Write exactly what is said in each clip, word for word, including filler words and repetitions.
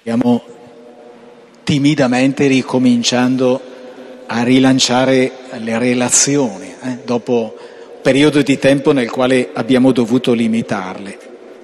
Stiamo timidamente ricominciando a rilanciare le relazioni, eh, dopo un periodo di tempo nel quale abbiamo dovuto limitarle.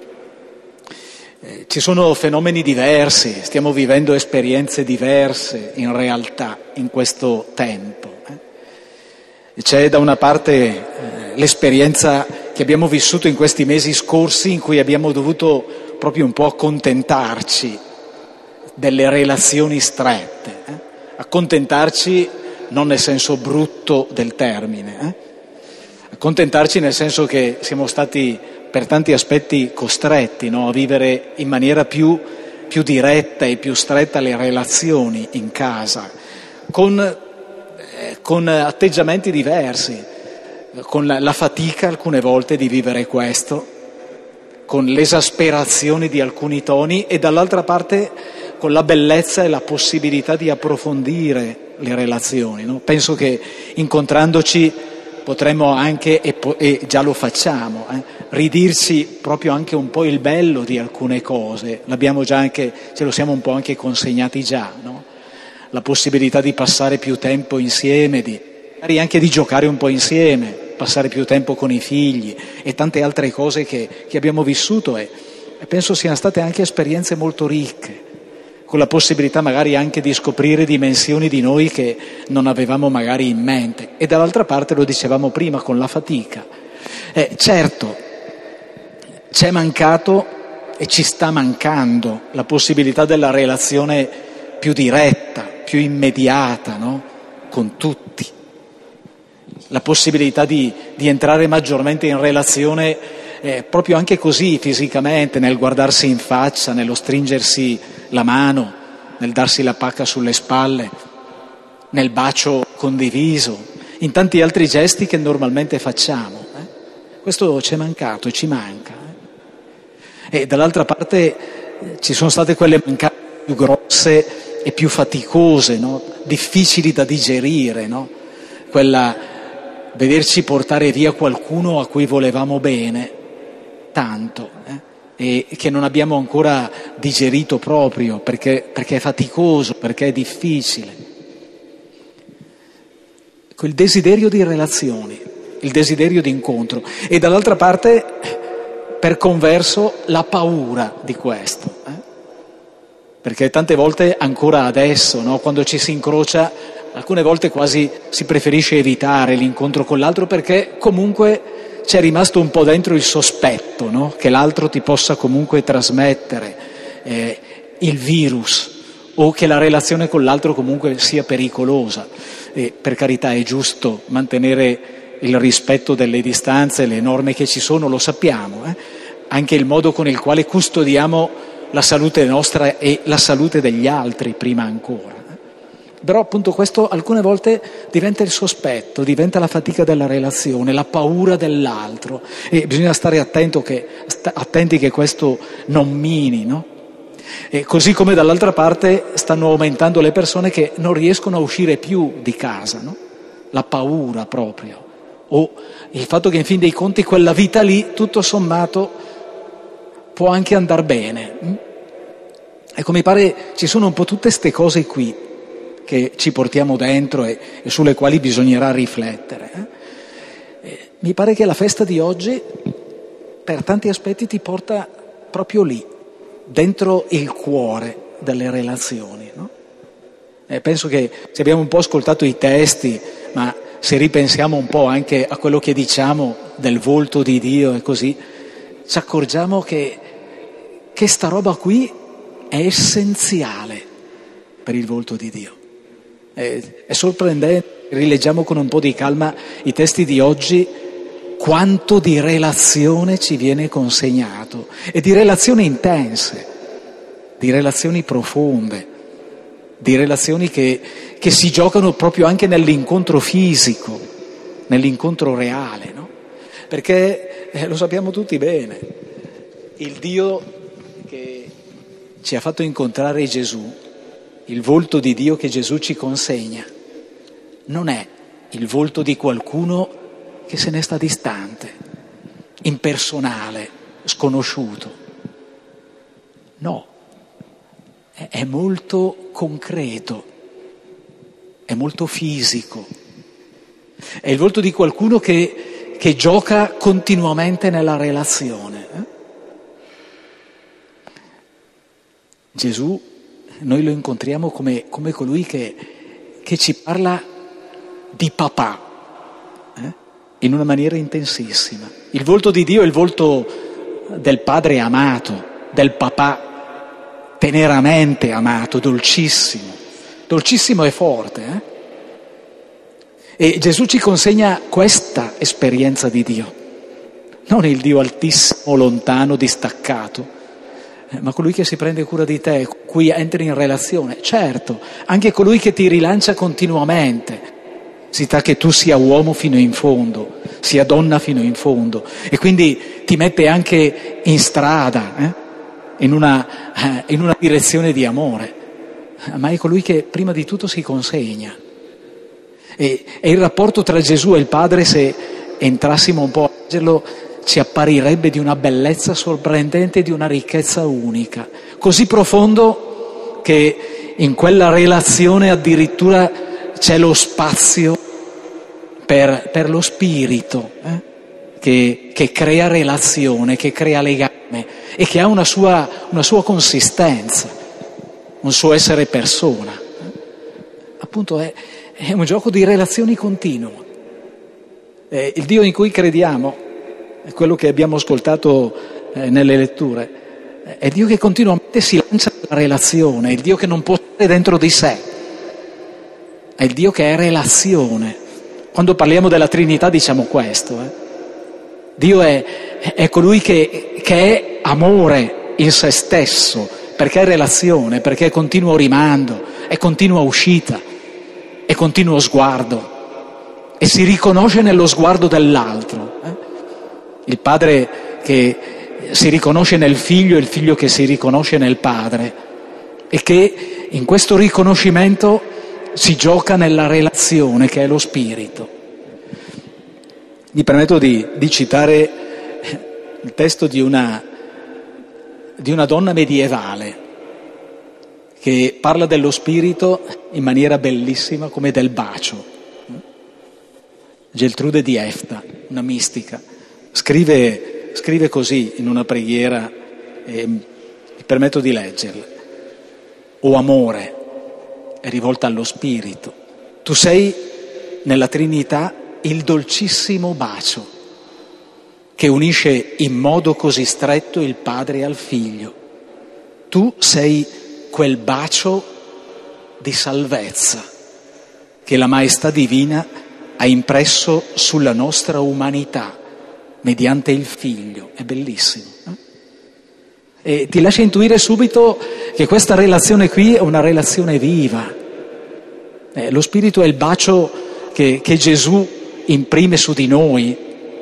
Eh, ci sono fenomeni diversi, stiamo vivendo esperienze diverse in realtà in questo tempo. Eh. C'è da una parte eh, l'esperienza che abbiamo vissuto in questi mesi scorsi, in cui abbiamo dovuto proprio un po' accontentarci delle relazioni strette, eh? accontentarci non nel senso brutto del termine, eh? accontentarci nel senso che siamo stati per tanti aspetti costretti, no? a vivere in maniera più, più diretta e più stretta le relazioni in casa, con, eh, con atteggiamenti diversi, con la, la fatica alcune volte di vivere questo, con l'esasperazione di alcuni toni e dall'altra parte con la bellezza e la possibilità di approfondire le relazioni. No? Penso che incontrandoci potremmo anche, e, po- e già lo facciamo, eh, ridirci proprio anche un po' il bello di alcune cose, l'abbiamo già anche, ce lo siamo un po' anche consegnati già, no? La possibilità di passare più tempo insieme, di, magari anche di giocare un po' insieme, passare più tempo con i figli e tante altre cose che, che abbiamo vissuto e, e penso siano state anche esperienze molto ricche, con la possibilità magari anche di scoprire dimensioni di noi che non avevamo magari in mente. E dall'altra parte, lo dicevamo prima, con la fatica. Eh, certo, c'è mancato e ci sta mancando la possibilità della relazione più diretta, più immediata, no? Con tutti. La possibilità di, di entrare maggiormente in relazione eh, proprio anche così fisicamente, nel guardarsi in faccia, nello stringersi la mano, nel darsi la pacca sulle spalle, nel bacio condiviso, in tanti altri gesti che normalmente facciamo. Eh? Questo ci è mancato e ci manca. Eh? E dall'altra parte eh, ci sono state quelle mancanze più grosse e più faticose, no? Difficili da digerire, no? Quella vederci portare via qualcuno a cui volevamo bene, tanto, eh? e che non abbiamo ancora digerito proprio perché, perché è faticoso, perché è difficile. Quel desiderio di relazioni, il desiderio di incontro e dall'altra parte, per converso, la paura di questo. Eh? Perché tante volte, ancora adesso, no? Quando ci si incrocia, alcune volte quasi si preferisce evitare l'incontro con l'altro perché comunque c'è rimasto un po' dentro il sospetto, no? Che l'altro ti possa comunque trasmettere eh, il virus o che la relazione con l'altro comunque sia pericolosa. E per carità è giusto mantenere il rispetto delle distanze, le norme che ci sono, lo sappiamo, eh? Anche il modo con il quale custodiamo la salute nostra e la salute degli altri prima ancora. Però appunto questo alcune volte diventa il sospetto, diventa la fatica della relazione, la paura dell'altro e bisogna stare attento che, st- attenti che questo non mini, no? E così come dall'altra parte stanno aumentando le persone che non riescono a uscire più di casa, no? La paura proprio, o il fatto che in fin dei conti quella vita lì tutto sommato può anche andar bene. Ecco, mi pare ci sono un po' tutte ste cose qui che ci portiamo dentro e, e sulle quali bisognerà riflettere. Eh? Eh, mi pare che la festa di oggi, per tanti aspetti, ti porta proprio lì, dentro il cuore delle relazioni. No? Eh, penso che se abbiamo un po' ascoltato i testi, ma se ripensiamo un po' anche a quello che diciamo del volto di Dio e così, ci accorgiamo che, che sta roba qui è essenziale per il volto di Dio. È sorprendente, rileggiamo con un po' di calma i testi di oggi, quanto di relazione ci viene consegnato e di relazioni intense, di relazioni profonde, di relazioni che, che si giocano proprio anche nell'incontro fisico, nell'incontro reale, no? Perché eh, lo sappiamo tutti bene, il Dio che ci ha fatto incontrare Gesù, il volto di Dio che Gesù ci consegna, non è il volto di qualcuno che se ne sta distante, impersonale, sconosciuto. No, è molto concreto, è molto fisico, è il volto di qualcuno che, che gioca continuamente nella relazione. Eh? Gesù, noi lo incontriamo come, come colui che, che ci parla di papà, eh? in una maniera intensissima. Il volto di Dio è il volto del padre amato, del papà teneramente amato, dolcissimo, dolcissimo e forte. Eh? E Gesù ci consegna questa esperienza di Dio, non il Dio altissimo, lontano, distaccato, eh, ma colui che si prende cura di te, con cui entri in relazione. Certo, anche colui che ti rilancia continuamente, si sta che tu sia uomo fino in fondo, sia donna fino in fondo, e quindi ti mette anche in strada, eh? in, una, eh, in una direzione di amore, ma è colui che prima di tutto si consegna. E, e il rapporto tra Gesù e il Padre, se entrassimo un po' a leggerlo, ci apparirebbe di una bellezza sorprendente, di una ricchezza unica, così profondo che in quella relazione addirittura c'è lo spazio per, per lo spirito, eh? che, che crea relazione, che crea legame e che ha una sua, una sua consistenza, un suo essere persona. Appunto è, è un gioco di relazioni continuo. Eh, il Dio in cui crediamo, è quello che abbiamo ascoltato eh, nelle letture, è Dio che continuamente si lancia nella relazione, è il Dio che non può stare dentro di sé, è il Dio che è relazione. Quando parliamo della Trinità diciamo questo, eh. Dio è, è colui che, che è amore in se stesso, perché è relazione, perché è continuo rimando, è continua uscita, è continuo sguardo e si riconosce nello sguardo dell'altro. Eh? Il padre che si riconosce nel figlio e il figlio che si riconosce nel padre, e che in questo riconoscimento si gioca nella relazione che è lo spirito. Mi permetto di, di citare il testo di una, di una donna medievale che parla dello spirito in maniera bellissima come del bacio. Geltrude di Efta, una mistica, scrive, scrive così in una preghiera, e mi permetto di leggerla. O amore, è rivolta allo spirito, tu sei nella Trinità il dolcissimo bacio che unisce in modo così stretto il padre al figlio. Tu sei quel bacio di salvezza che la maestà divina ha impresso sulla nostra umanità mediante il figlio. È bellissimo. Eh? E ti lascia intuire subito che questa relazione qui è una relazione viva. Eh, lo spirito è il bacio che, che Gesù imprime su di noi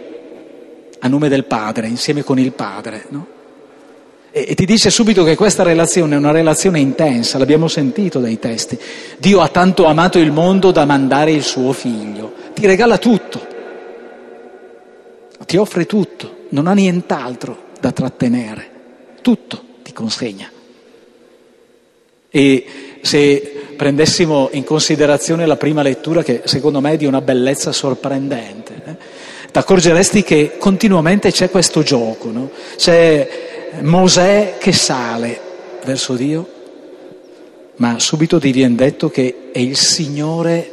a nome del Padre, insieme con il Padre, no? E, e ti dice subito che questa relazione è una relazione intensa, l'abbiamo sentito dai testi. Dio ha tanto amato il mondo da mandare il suo figlio, ti regala tutto, ti offre tutto, non ha nient'altro da trattenere, tutto ti consegna. E se prendessimo in considerazione la prima lettura, che secondo me è di una bellezza sorprendente, eh, ti accorgeresti che continuamente c'è questo gioco, no? C'è Mosè che sale verso Dio, ma subito ti viene detto che è il Signore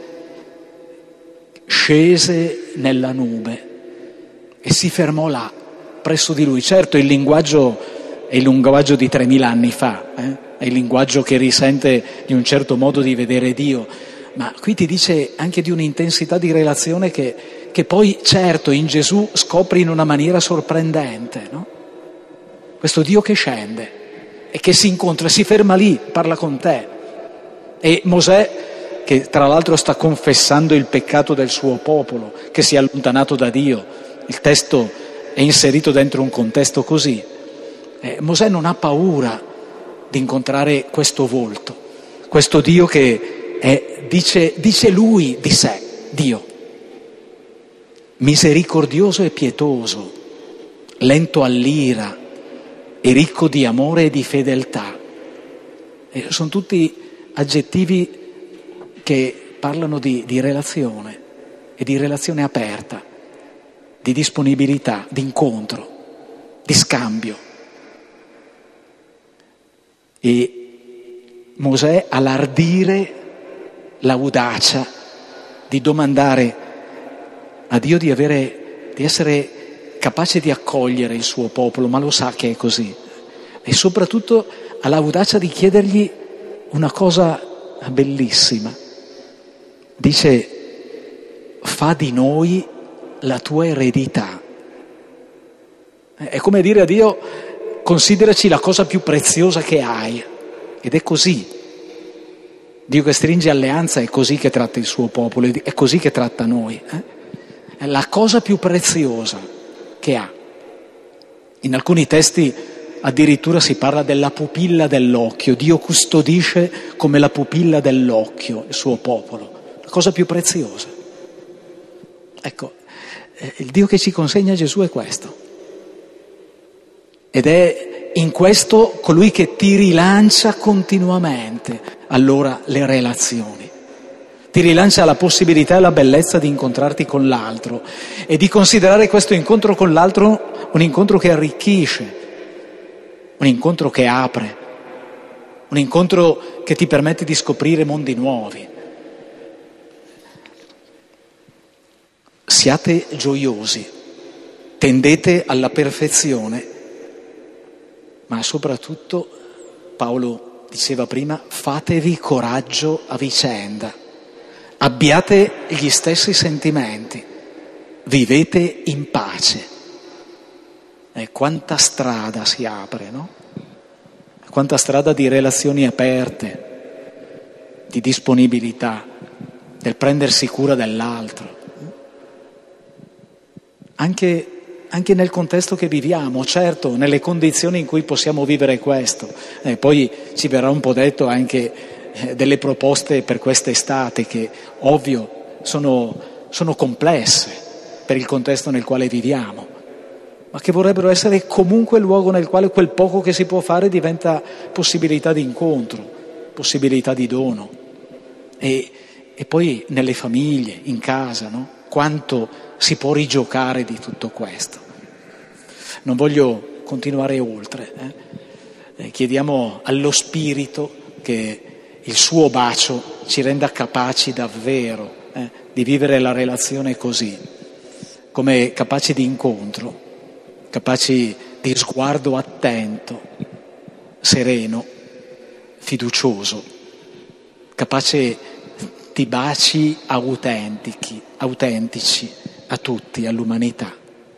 scese nella nube e si fermò là, presso di lui. Certo, il linguaggio è il linguaggio di tremila anni fa, eh? È il linguaggio che risente di un certo modo di vedere Dio, ma qui ti dice anche di un'intensità di relazione che, che poi, certo, in Gesù scopri in una maniera sorprendente, no? Questo Dio che scende e che si incontra, si ferma lì, parla con te. E Mosè, che tra l'altro sta confessando il peccato del suo popolo, che si è allontanato da Dio, il testo è inserito dentro un contesto così, eh, Mosè non ha paura di incontrare questo volto, questo Dio che è, dice, dice lui di sé, Dio, misericordioso e pietoso, lento all'ira e ricco di amore e di fedeltà. E sono tutti aggettivi che parlano di, di relazione e di relazione aperta, di disponibilità, di incontro, di scambio. E Mosè ha l'ardire, l'audacia di domandare a Dio di avere, di essere capace di accogliere il suo popolo, ma lo sa che è così. E soprattutto ha l'audacia di chiedergli una cosa bellissima. Dice: fa di noi la tua eredità. È come dire a Dio: consideraci la cosa più preziosa che hai. Ed è così. Dio che stringe alleanza è così che tratta il suo popolo, è così che tratta noi. Eh? È la cosa più preziosa che ha. In alcuni testi addirittura si parla della pupilla dell'occhio. Dio custodisce come la pupilla dell'occhio il suo popolo. La cosa più preziosa. Ecco, eh, il Dio che ci consegna Gesù è questo. Ed è in questo colui che ti rilancia continuamente, allora, le relazioni. Ti rilancia la possibilità e la bellezza di incontrarti con l'altro e di considerare questo incontro con l'altro un incontro che arricchisce, un incontro che apre, un incontro che ti permette di scoprire mondi nuovi. Siate gioiosi, tendete alla perfezione, ma soprattutto, Paolo diceva prima, fatevi coraggio a vicenda, abbiate gli stessi sentimenti, vivete in pace. E quanta strada si apre, no? Quanta strada di relazioni aperte, di disponibilità, del prendersi cura dell'altro. Anche, anche nel contesto che viviamo, certo, nelle condizioni in cui possiamo vivere questo. E poi ci verrà un po' detto anche eh, delle proposte per quest'estate che, ovvio, sono, sono complesse per il contesto nel quale viviamo, ma che vorrebbero essere comunque il luogo nel quale quel poco che si può fare diventa possibilità di incontro, possibilità di dono. E, e poi nelle famiglie, in casa, no? Quanto si può rigiocare di tutto questo. Non voglio continuare oltre. Eh? Eh, chiediamo allo Spirito che il suo bacio ci renda capaci davvero eh, di vivere la relazione così, come capaci di incontro, capaci di sguardo attento, sereno, fiducioso, capace di baci autentici, autentici a tutti, all'umanità.